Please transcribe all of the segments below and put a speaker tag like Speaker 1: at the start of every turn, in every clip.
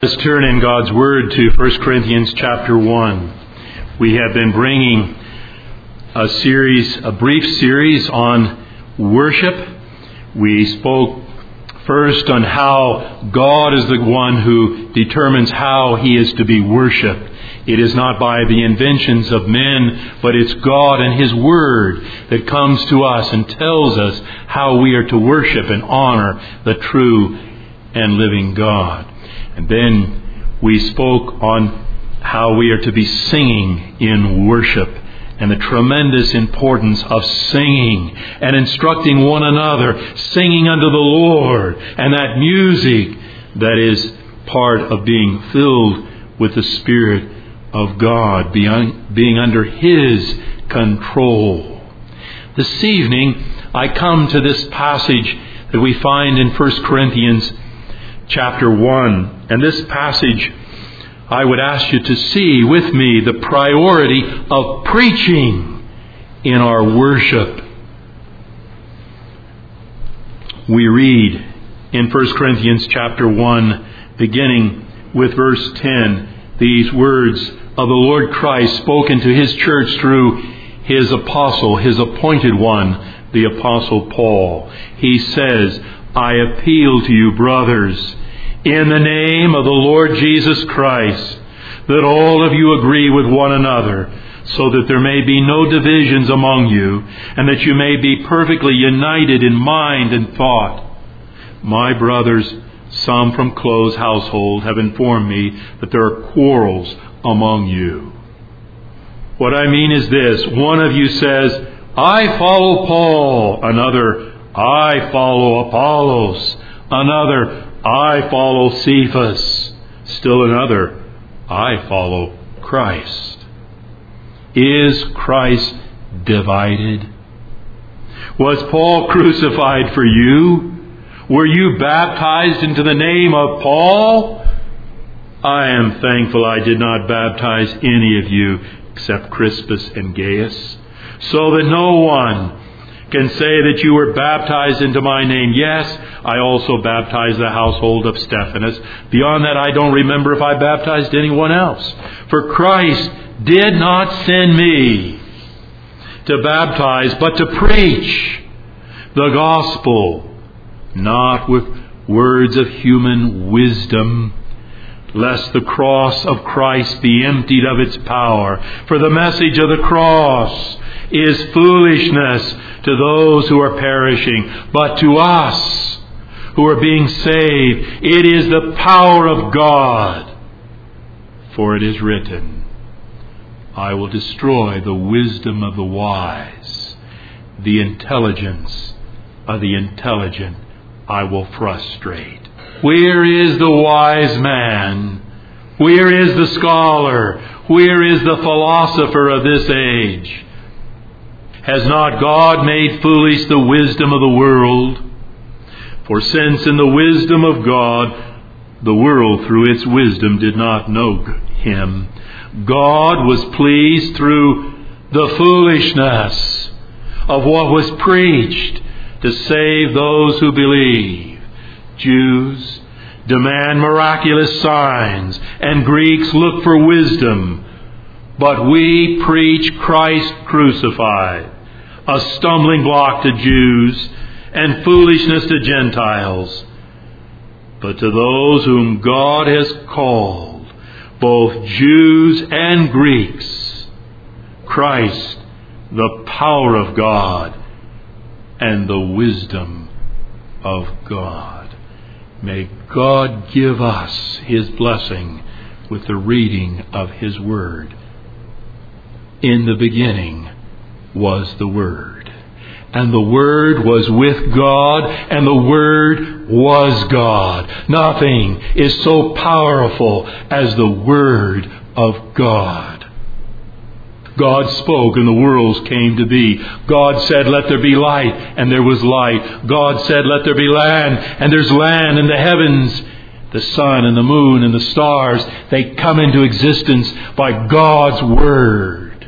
Speaker 1: Let's turn in God's Word to 1 Corinthians chapter 1. We have been bringing a brief series on worship. We spoke first on how God is the one who determines how He is to be worshipped. It is not by the inventions of men, but it's God and His Word that comes to us and tells us how we are to worship and honor the true and living God. And then we spoke on how we are to be singing in worship and the tremendous importance of singing and instructing one another, singing unto the Lord, and that music that is part of being filled with the Spirit of God, being under His control. This evening, I come to this passage that we find in 1 Corinthians chapter 1. And this passage, I would ask you to see with me the priority of preaching in our worship. We read in 1 Corinthians chapter 1, beginning with verse 10, these words of the Lord Christ spoken to His church through His apostle, His appointed one, the Apostle Paul. He says, I appeal to you, brothers, in the name of the Lord Jesus Christ, that all of you agree with one another, so that there may be no divisions among you, and that you may be perfectly united in mind and thought. My brothers, some from Chloe's household, have informed me that there are quarrels among you. What I mean is this: one of you says, I follow Paul. Another, I follow Apollos. Another, I follow Cephas. Still another, I follow Christ. Is Christ divided? Was Paul crucified for you? Were you baptized into the name of Paul? I am thankful I did not baptize any of you except Crispus and Gaius, so that no one can say that you were baptized into my name. Yes, I also baptized the household of Stephanas. Beyond that, I don't remember if I baptized anyone else. For Christ did not send me to baptize, but to preach the gospel, not with words of human wisdom, lest the cross of Christ be emptied of its power. For the message of the cross is foolishness to those who are perishing, but to us who are being saved, it is the power of God. For it is written, I will destroy the wisdom of the wise, the intelligence of the intelligent I will frustrate. Where is the wise man? Where is the scholar? Where is the philosopher of this age? Has not God made foolish the wisdom of the world? For since in the wisdom of God, the world through its wisdom did not know Him, God was pleased through the foolishness of what was preached to save those who believe. Jews demand miraculous signs, and Greeks look for wisdom. But we preach Christ crucified, a stumbling block to Jews and foolishness to Gentiles. But to those whom God has called, both Jews and Greeks, Christ, the power of God and the wisdom of God. May God give us His blessing with the reading of His Word. In the beginning was the Word, and the Word was with God, and the Word was God. Nothing is so powerful as the Word of God. God spoke and the worlds came to be. God said, let there be light, and there was light. God said, let there be land, and there's land in the heavens. The sun and the moon and the stars, they come into existence by God's Word.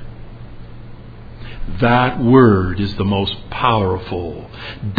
Speaker 1: That Word is the most powerful,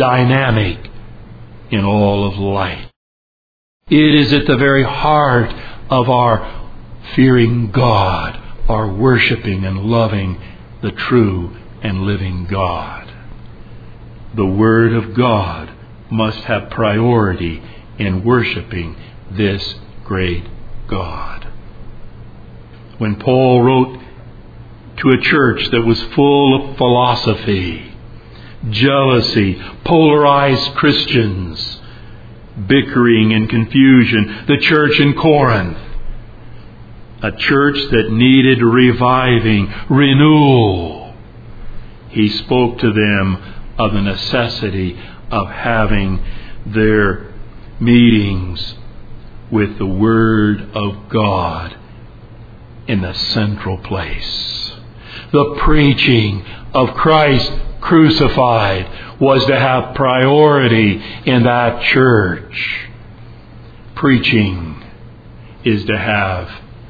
Speaker 1: dynamic in all of life. It is at the very heart of our fearing God, our worshiping and loving the true and living God. The Word of God must have priority in worshiping this great God. When Paul wrote to a church that was full of philosophy, jealousy, polarized Christians, bickering and confusion, the church in Corinth, a church that needed reviving, renewal, he spoke to them of the necessity of having their meetings with the Word of God in the central place. The preaching of Christ crucified was to have priority in that church. Preaching is to have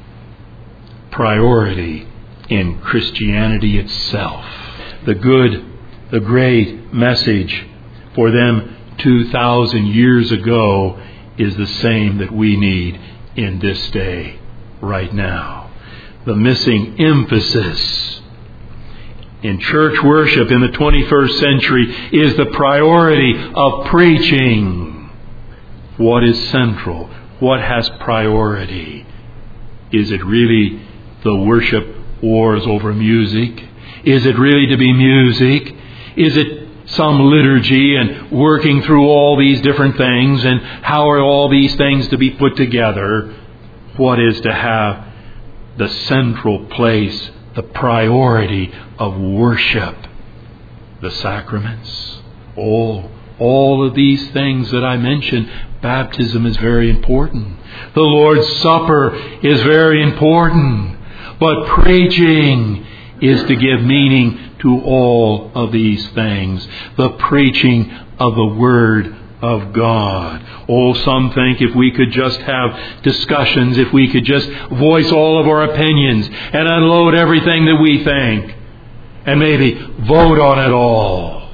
Speaker 1: priority in Christianity itself. The great message for them 2,000 years ago is the same that we need in this day, right now. The missing emphasis in church worship in the 21st century is the priority of preaching. What is central? What has priority? Is it really the worship wars over music? Is it really to be music? Is it some liturgy and working through all these different things, and how are all these things to be put together? What is to have the central place, the priority of worship? The sacraments. All of these things that I mentioned. Baptism is very important. The Lord's Supper is very important. But preaching is to give meaning to all of these things. The preaching of the Word of God. Oh, some think if we could just have discussions, if we could just voice all of our opinions and unload everything that we think, and maybe vote on it all,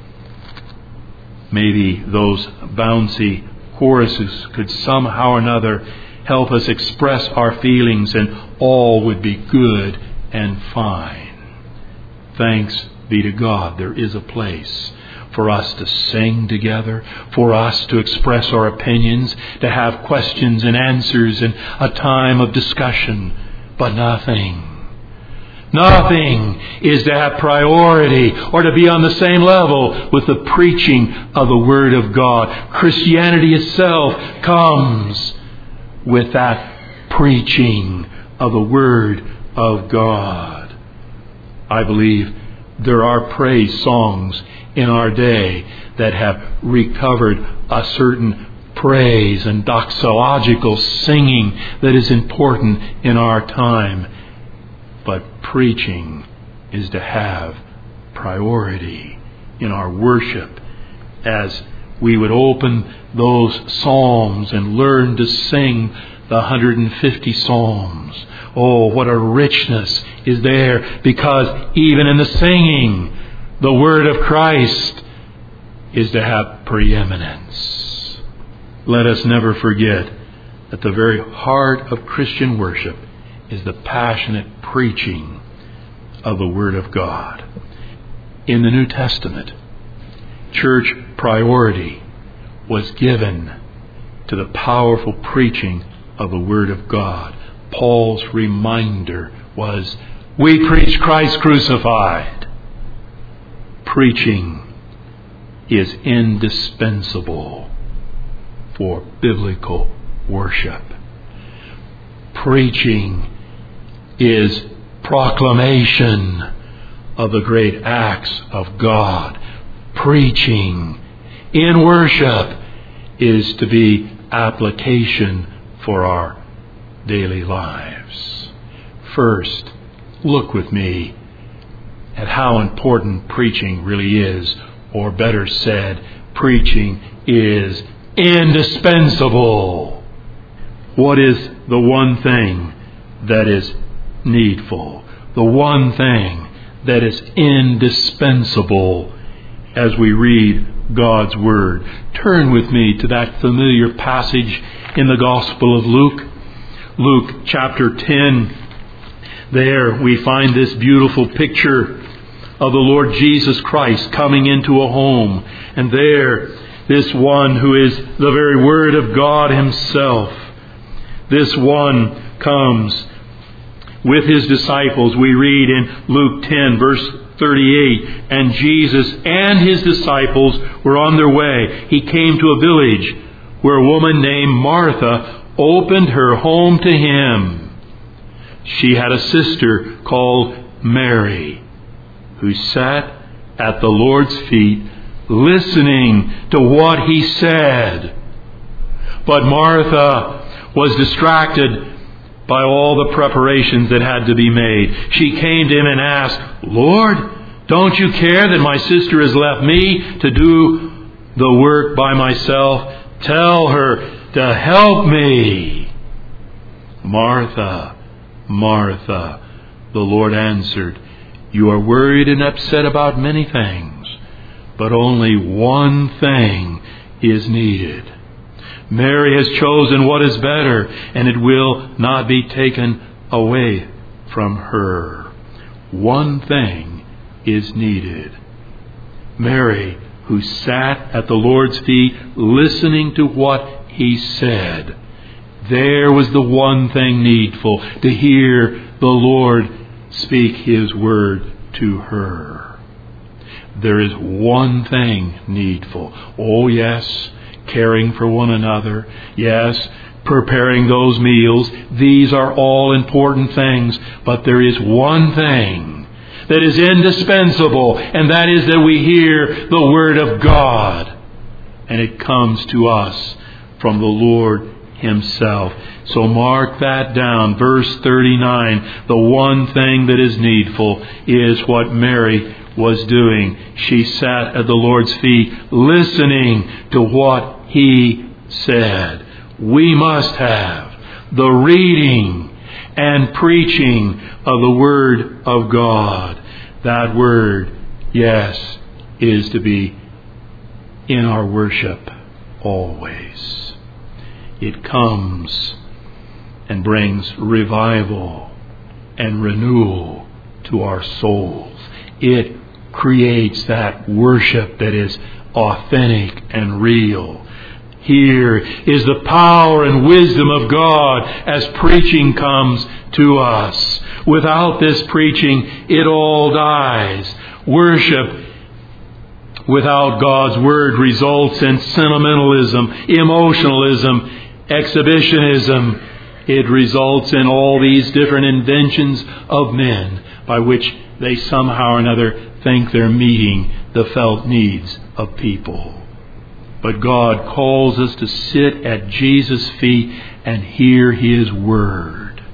Speaker 1: maybe those bouncy choruses could somehow or another help us express our feelings, and all would be good and fine. Thanks be to God, there is a place for us to sing together, for us to express our opinions, to have questions and answers and a time of discussion. But nothing is to have priority or to be on the same level with the preaching of the Word of God. Christianity itself comes with that preaching of the Word of God. I believe there are praise songs in our day that have recovered a certain praise and doxological singing that is important in our time. But preaching is to have priority in our worship, as we would open those psalms and learn to sing the 150 psalms. Oh, what a richness is there, because even in the singing, the Word of Christ is to have preeminence. Let us never forget that the very heart of Christian worship is the passionate preaching of the Word of God. In the New Testament, church priority was given to the powerful preaching of the Word of God. Paul's reminder was, we preach Christ crucified. Preaching is indispensable for biblical worship. Preaching is proclamation of the great acts of God. Preaching in worship is to be application for our daily lives. First, look with me at how important preaching really is, or better said, preaching is indispensable. What is the one thing that is needful? The one thing that is indispensable as we read God's Word. Turn with me to that familiar passage in the Gospel of Luke. Luke chapter 10, there we find this beautiful picture of the Lord Jesus Christ coming into a home. And there, this one who is the very Word of God Himself, this one comes with His disciples. We read in Luke 10, verse 38, and Jesus and His disciples were on their way. He came to a village where a woman named Martha opened her home to Him. She had a sister called Mary, who sat at the Lord's feet listening to what He said. But Martha was distracted by all the preparations that had to be made. She came to Him and asked, "Lord, don't you care that my sister has left me to do the work by myself? Tell her to help me." "Martha, Martha," the Lord answered, "you are worried and upset about many things, but only one thing is needed. Mary has chosen what is better, and it will not be taken away from her." One thing is needed. Mary, who sat at the Lord's feet listening to what He said. There was the one thing needful, to hear the Lord speak His word to her. There is one thing needful. Oh yes, caring for one another. Yes, preparing those meals. These are all important things. But there is one thing that is indispensable, and that is that we hear the Word of God. And it comes to us from the Lord Himself. So mark that down. Verse 39, the one thing that is needful is what Mary was doing. She sat at the Lord's feet listening to what He said. We must have the reading and preaching of the Word of God. That Word, yes, is to be in our worship always. It comes and brings revival and renewal to our souls. It creates that worship that is authentic and real. Here is the power and wisdom of God as preaching comes to us. Without this preaching, it all dies. Worship without God's Word results in sentimentalism, emotionalism, exhibitionism. It results in all these different inventions of men by which they somehow or another think they're meeting the felt needs of people. But God calls us to sit at Jesus' feet and hear His Word.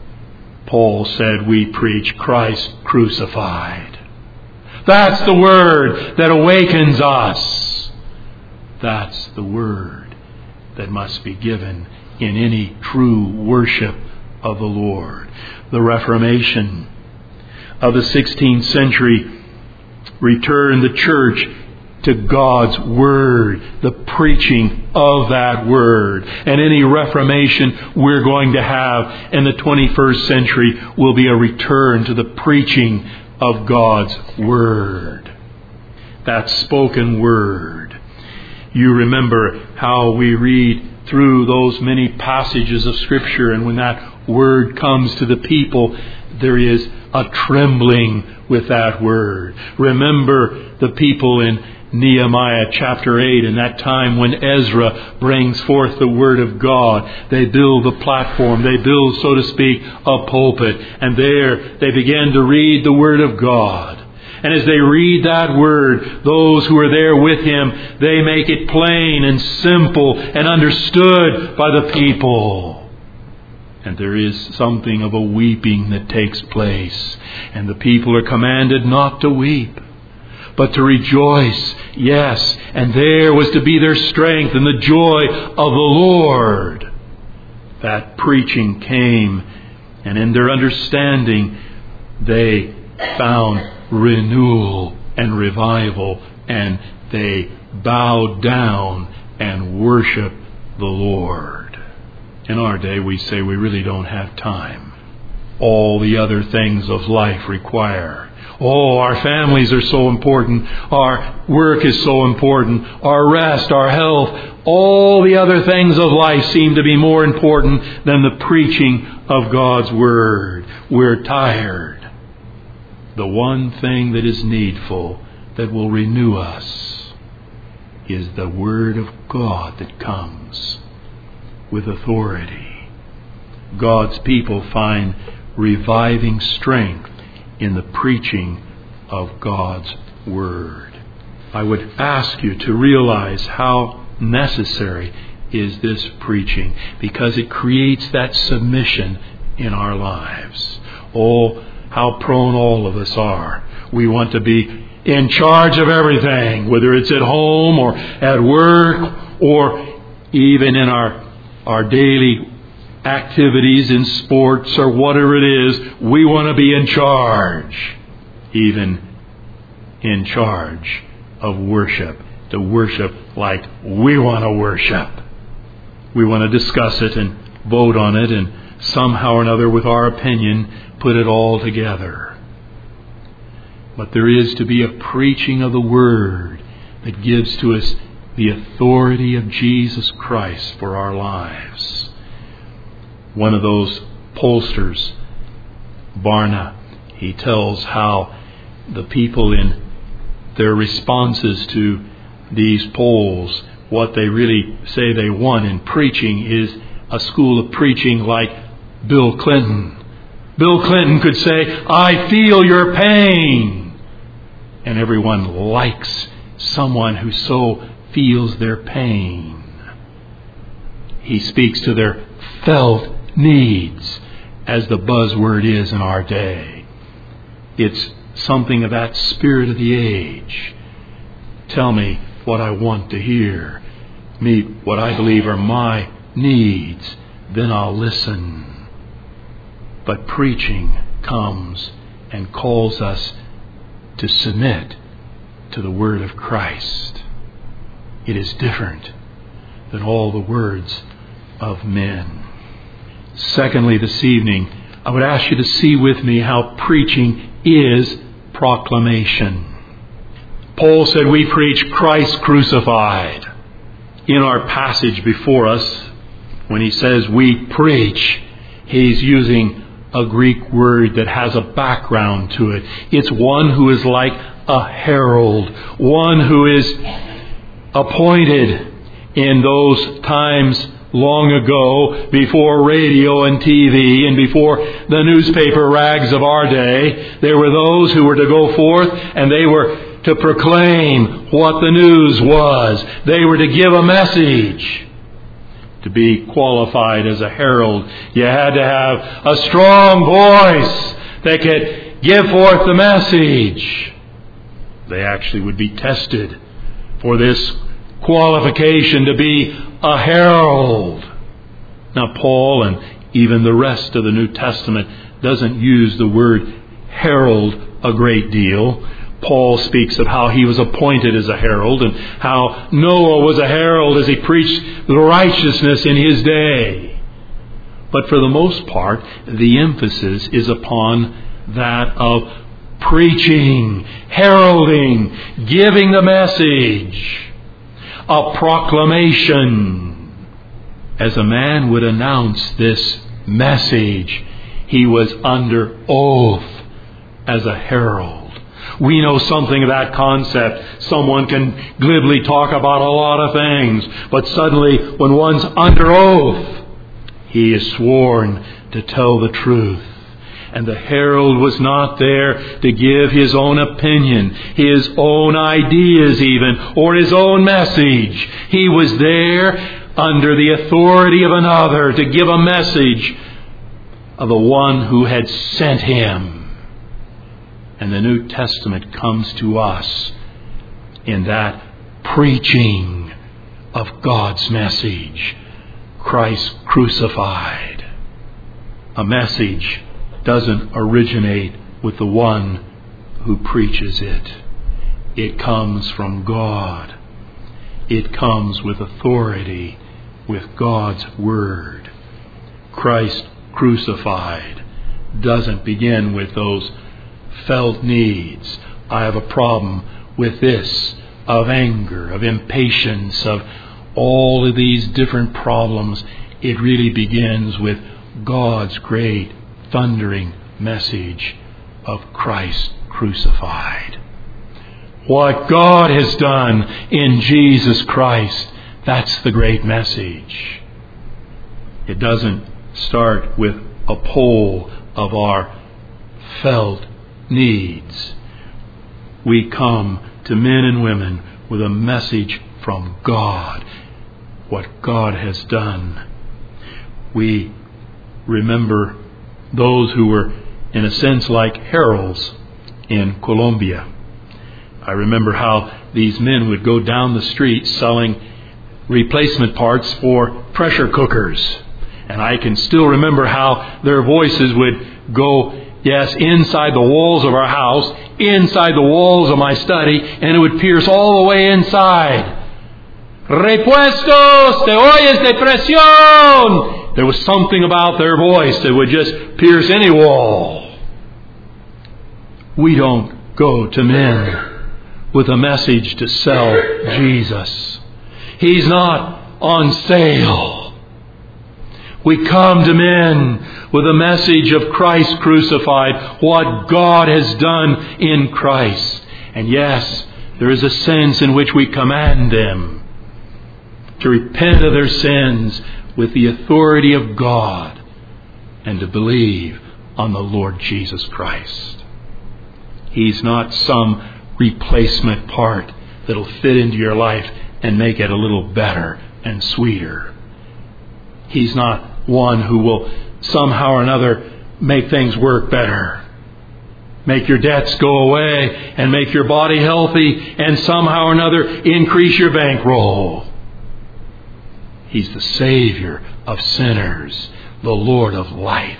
Speaker 1: Paul said we preach Christ crucified. That's the Word that awakens us. That's the Word that must be given in any true worship of the Lord. The Reformation of the 16th century returned the church to God's Word, the preaching of that Word. And any Reformation we're going to have in the 21st century will be a return to the preaching of God's Word. That spoken Word. You remember how we read through those many passages of Scripture, and when that Word comes to the people, there is a trembling with that Word. Remember the people in Nehemiah chapter 8, in that time when Ezra brings forth the Word of God. They build a platform. They build, so to speak, a pulpit. And there they begin to read the Word of God. And as they read that Word, those who are there with him, they make it plain and simple and understood by the people. And there is something of a weeping that takes place. And the people are commanded not to weep, but to rejoice. Yes, and there was to be their strength and the joy of the Lord. That preaching came, and in their understanding, they found renewal and revival, and they bowed down and worshiped the Lord. In our day, we say we really don't have time. All the other things of life require. Oh, our families are so important. Our work is so important. Our rest, our health, all the other things of life seem to be more important than the preaching of God's Word. We're tired. The one thing that is needful, that will renew us, is the Word of God that comes with authority. God's people find reviving strength in the preaching of God's Word. I would ask you to realize how necessary is this preaching, because it creates that submission in our lives. Oh, how prone all of us are. We want to be in charge of everything, whether it's at home or at work or even in our daily activities in sports or whatever it is. We want to be in charge, even in charge of worship, to worship like we want to worship. We want to discuss it and vote on it and somehow or another with our opinion put it all together. But there is to be a preaching of the Word that gives to us the authority of Jesus Christ for our lives. One of those pollsters, Barna, he tells how the people in their responses to these polls, what they really say they want in preaching is a school of preaching like Bill Clinton. Bill Clinton could say, "I feel your pain." And everyone likes someone who so feels their pain. He speaks to their felt needs, as the buzzword is in our day. It's something of that spirit of the age. Tell me what I want to hear. Meet what I believe are my needs. Then I'll listen. But preaching comes and calls us to submit to the Word of Christ. It is different than all the words of men. Secondly, this evening, I would ask you to see with me how preaching is proclamation. Paul said we preach Christ crucified. In our passage before us, when he says we preach, he's using a Greek word that has a background to it. It's one who is like a herald, one who is appointed in those times long ago, before radio and TV and before the newspaper rags of our day. There were those who were to go forth and they were to proclaim what the news was. They were to give a message. To be qualified as a herald, you had to have a strong voice that could give forth the message. They actually would be tested for this qualification to be a herald. Now, Paul and even the rest of the New Testament doesn't use the word herald a great deal. Paul speaks of how he was appointed as a herald and how Noah was a herald as he preached the righteousness in his day. But for the most part, the emphasis is upon that of preaching, heralding, giving the message, a proclamation. As a man would announce this message, he was under oath as a herald. We know something of that concept. Someone can glibly talk about a lot of things, but suddenly when one's under oath, he is sworn to tell the truth. And the herald was not there to give his own opinion, his own ideas even, or his own message. He was there under the authority of another to give a message of the one who had sent him. And the New Testament comes to us in that preaching of God's message, Christ crucified. A message doesn't originate with the one who preaches it. It comes from God. It comes with authority, with God's Word. Christ crucified doesn't begin with those felt needs. I have a problem with this, of anger, of impatience, of all of these different problems. It really begins with God's great thundering message of Christ crucified. What God has done in Jesus Christ, that's the great message. It doesn't start with a poll of our felt needs. We come to men and women with a message from God, what God has done. We remember those who were, in a sense, like heralds in Colombia. I remember how these men would go down the street selling replacement parts for pressure cookers. And I can still remember how their voices would go, yes, inside the walls of our house, inside the walls of my study, and it would pierce all the way inside. Repuestos, te oyes de presión. There was something about their voice that would just pierce any wall. We don't go to men with a message to sell Jesus. He's not on sale. We come to men with a message of Christ crucified, what God has done in Christ. And yes, there is a sense in which we command them to repent of their sins with the authority of God and to believe on the Lord Jesus Christ. He's not some replacement part that'll fit into your life and make it a little better and sweeter. He's not one who will somehow or another make things work better, make your debts go away, and make your body healthy, and somehow or another increase your bankroll. He's the Savior of sinners, the Lord of life.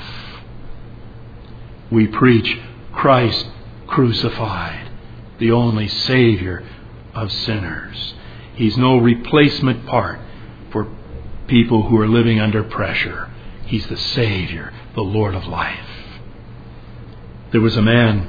Speaker 1: We preach Christ crucified, the only Savior of sinners. He's no replacement part for people who are living under pressure. He's the Savior, the Lord of life. There was a man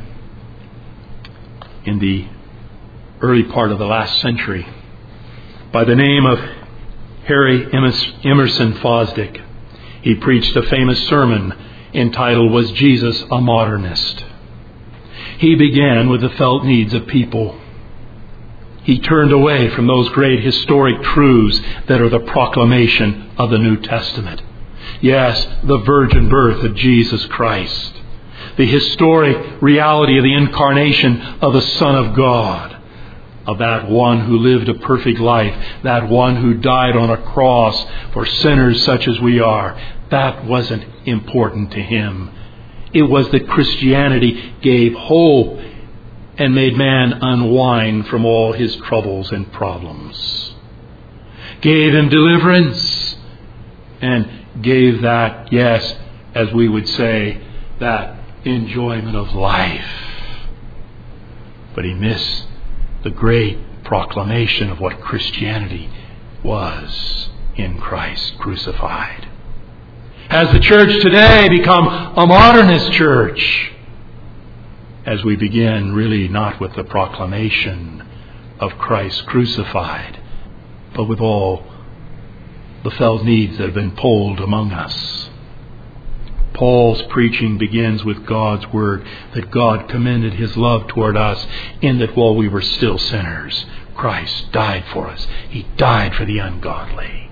Speaker 1: in the early part of the last century by the name of Harry Emerson Fosdick. He preached a famous sermon entitled, Was Jesus a Modernist? He began with the felt needs of people. He turned away from those great historic truths that are the proclamation of the New Testament. Yes, the virgin birth of Jesus Christ, the historic reality of the incarnation of the Son of God, of that one who lived a perfect life, that one who died on a cross for sinners such as we are. That wasn't important to him. It was that Christianity gave hope and made man unwind from all his troubles and problems, gave him deliverance, and gave that, yes, as we would say, that enjoyment of life. But he missed the great proclamation of what Christianity was in Christ crucified. Has the church today become a modernist church? As we begin really not with the proclamation of Christ crucified, but with all the felt needs that have been polled among us. Paul's preaching begins with God's word, that God commended His love toward us in that while we were still sinners, Christ died for us. He died for the ungodly.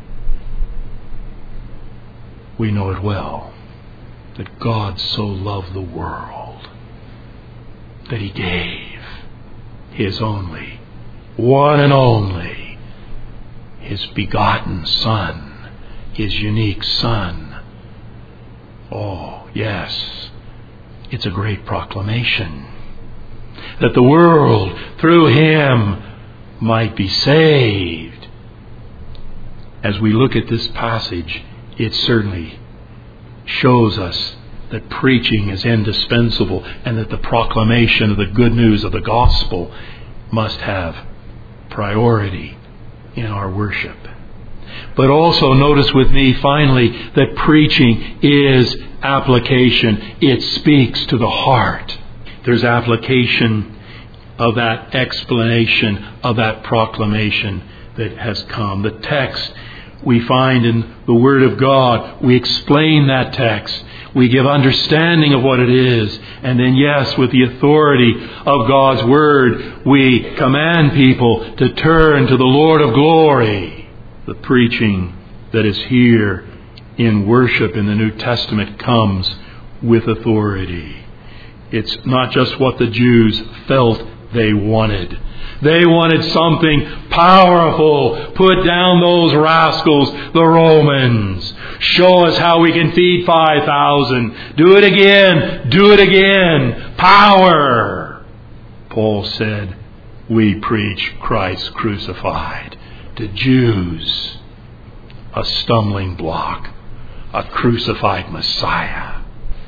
Speaker 1: We know it well, that God so loved the world that He gave His only, one and only, His begotten Son, His unique Son. Oh, yes, it's a great proclamation that the world through Him might be saved. As we look at this passage, it certainly shows us that preaching is indispensable and that the proclamation of the good news of the gospel must have priority in our worship. But also notice with me, finally, that preaching is application. It speaks to the heart. There's application of that explanation, of that proclamation that has come. The text we find in the Word of God, we explain that text. We give understanding of what it is. And then, yes, with the authority of God's Word, we command people to turn to the Lord of glory. The preaching that is here in worship in the New Testament comes with authority. It's not just what the Jews felt they wanted. They wanted something powerful. Put down those rascals, the Romans. Show us how we can feed 5,000. Do it again. Do it again. Power. Paul said, we preach Christ crucified. To Jews, a stumbling block, a crucified Messiah.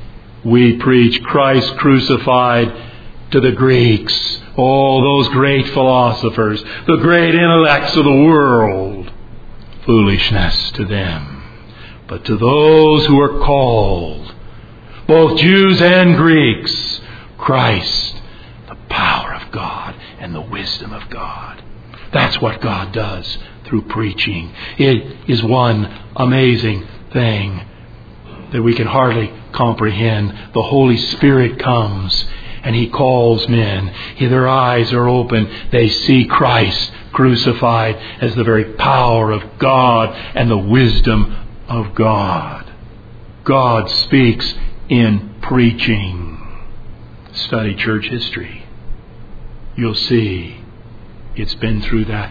Speaker 1: We preach Christ crucified to the Greeks. Oh, those great philosophers, the great intellects of the world. Foolishness to them. But to those who are called, both Jews and Greeks, Christ, the power of God and the wisdom of God. That's what God does through preaching. It is one amazing thing that we can hardly comprehend. The Holy Spirit comes and He calls men. Their eyes are open. They see Christ crucified as the very power of God and the wisdom of God. God speaks in preaching. Study church history. You'll see it's been through that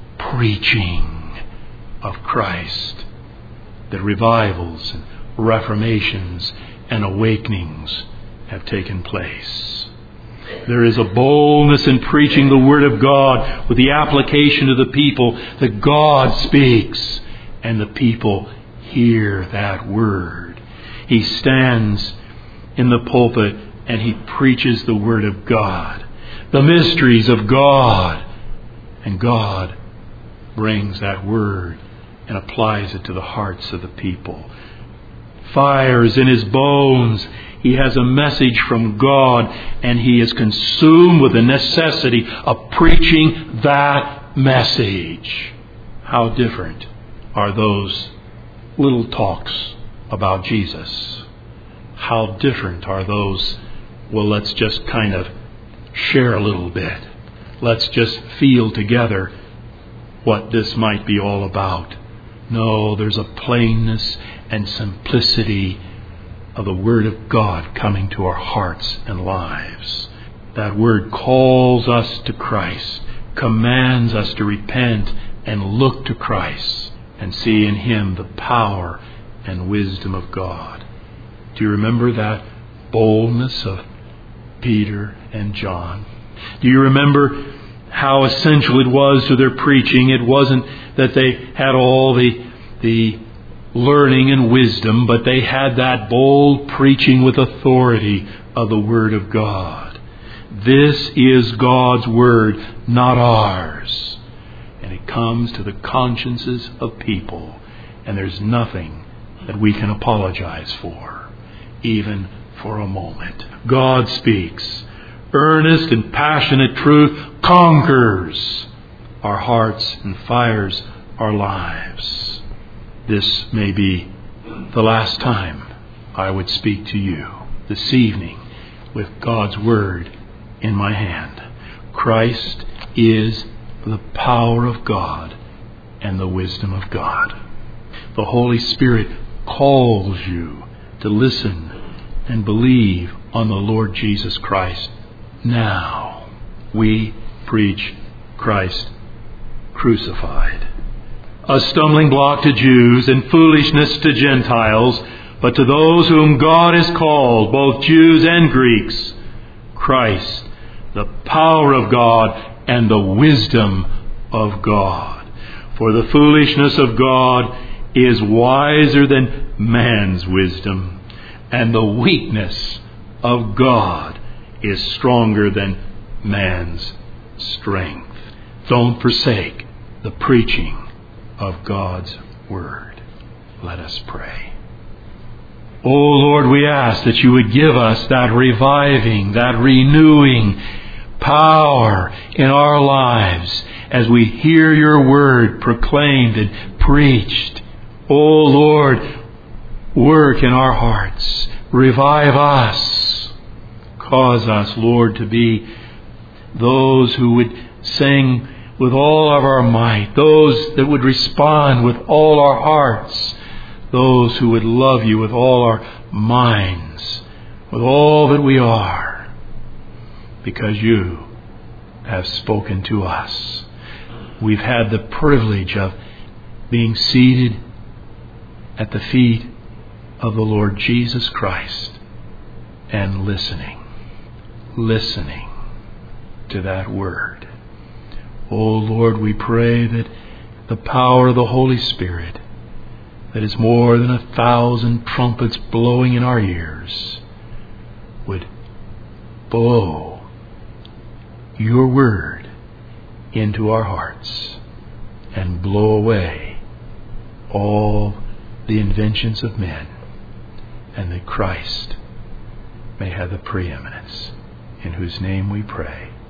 Speaker 1: preaching of Christ that revivals and reformations and awakenings have taken place. There is a boldness in preaching the Word of God with the application to the people that God speaks and the people hear that Word. He stands in the pulpit and he preaches the Word of God, the mysteries of God, and God brings that Word and applies it to the hearts of the people. Fire is in his bones. He has a message from God, and he is consumed with the necessity of preaching that message. How different are those little talks about Jesus? How different are those, well, let's just kind of share a little bit. Let's just feel together what this might be all about. No, there's a plainness and simplicity of the Word of God coming to our hearts and lives. That Word calls us to Christ, commands us to repent and look to Christ and see in Him the power and wisdom of God. Do you remember that boldness of Peter and John? Do you remember how essential it was to their preaching? It wasn't that they had all the learning and wisdom, but they had that bold preaching with authority of the Word of God. This is God's Word, not ours. And it comes to the consciences of people, and there's nothing that we can apologize for, even for a moment. God speaks. Earnest and passionate truth conquers our hearts and fires our lives. This may be the last time I would speak to you this evening with God's Word in my hand. Christ is the power of God and the wisdom of God. The Holy Spirit calls you to listen and believe on the Lord Jesus Christ. Now we preach Christ crucified. A stumbling block to Jews and foolishness to Gentiles, but to those whom God has called, both Jews and Greeks, Christ, the power of God and the wisdom of God. For the foolishness of God is wiser than man's wisdom, and the weakness of God is stronger than man's strength. Don't forsake the preaching of God's word. Let us pray. O Lord, we ask that you would give us that reviving, that renewing power in our lives as we hear your word proclaimed and preached. O Lord, work in our hearts. Revive us. Cause us, Lord, to be those who would sing with all of our might, those that would respond with all our hearts, those who would love you with all our minds, with all that we are, because you have spoken to us. We've had the privilege of being seated at the feet of the Lord Jesus Christ and listening to that word. O Lord, we pray that the power of the Holy Spirit, that is more than 1,000 trumpets blowing in our ears, would blow your word into our hearts and blow away all the inventions of men, and that Christ may have the preeminence, in whose name we pray.